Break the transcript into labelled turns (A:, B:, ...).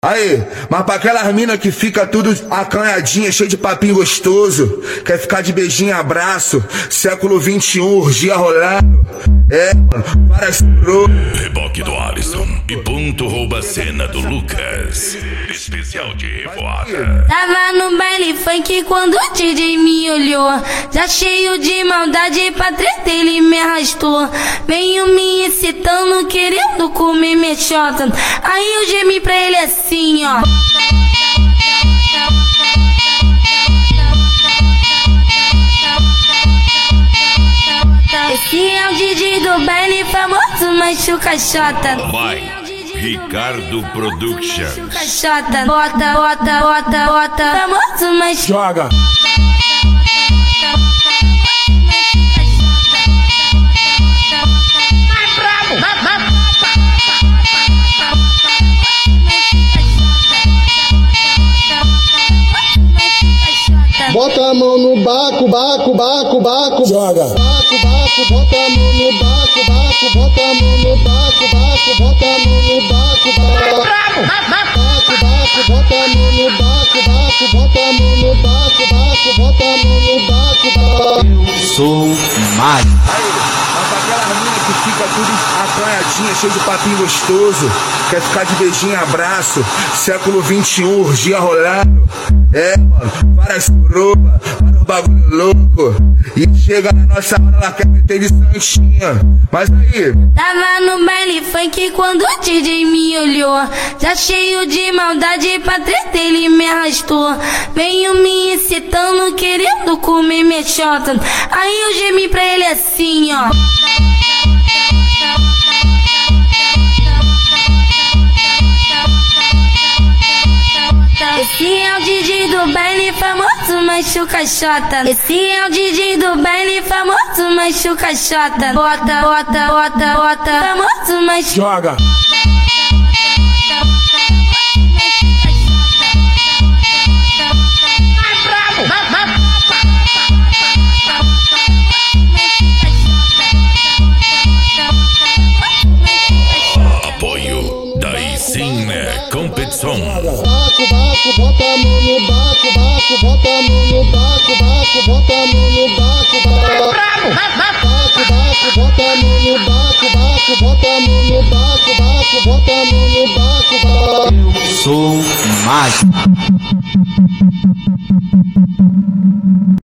A: Aí, mas pra aquelas minas que fica tudo acanhadinha, cheio de papinho gostoso, quer ficar de beijinho e abraço, século XXI, urgia rolando, mano, várias
B: Reboque do Alisson e ponto rouba a cena do Lucas, especial de revoada.
C: Tava no baile funk quando o DJ me olhou, já cheio de maldade pra treta ele me arrastou, veio me excitando, querendo comer minha xota, aí eu gemi pra ele assim, ó. Esse é o DJ do baile famoso, machuca xota.
B: Vai, Ricardo Productions.
C: Xota, bota, bota, bota, bota. Famoso, mas
A: joga.
D: Bota a mão no baco, baco, baco, baco,
A: joga.
D: Baco, baco, bota a mão no baco, baco, bota a mão no baco, baco, bota a mão no baco, baco, baco, baco, bota a mão no baco, baco, bota a mão no baco, baco, bota a mão no baco, baco.
E: Eu sou mágico.
A: Aí, mas pra aquelas minas que fica tudo acanhadinha, cheio de papinho gostoso, quer ficar de beijinho e abraço, século XXI, urgia rolando, mano, várias suruba, vários bagulho louco, e chega na nossa hora, ela quer meter de santinha, mas aí...
C: Tava no baile funk quando o DJ me olhou, já cheio de maldade pra treta ele me arrastou, veio me excitando, querendo comer minha xota, aí eu gemi pra ele assim, ó. Esse é o DJ do baile famoso, machuca xota. Esse é o DJ do baile famoso, machuca xota. Bota, bota, bota, bota. Famoso, mas
A: joga.
B: Apoio daí sim é competição.
D: Baco, baco, bota a mão no baco, baco, bota a mão no baco, baco, bota a mão no baco, baco, baco, baco, bota a mão no baco, baco, bota a mão no baco, baco, bota a mão no baco, baco.
E: Eu sou mágico.